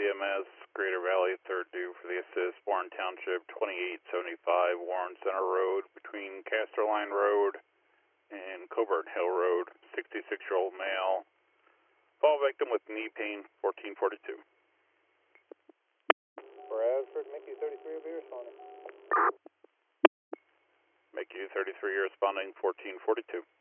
EMS, Greater Valley, third due for the assist, Warren Township, 2875 Warren Center Road, between Casterline Road and Coburn Hill Road, 66-year-old male. Fall victim with knee pain, 1442. Bradford, Mickey 33 will be responding. Mickey 33 responding, 1442.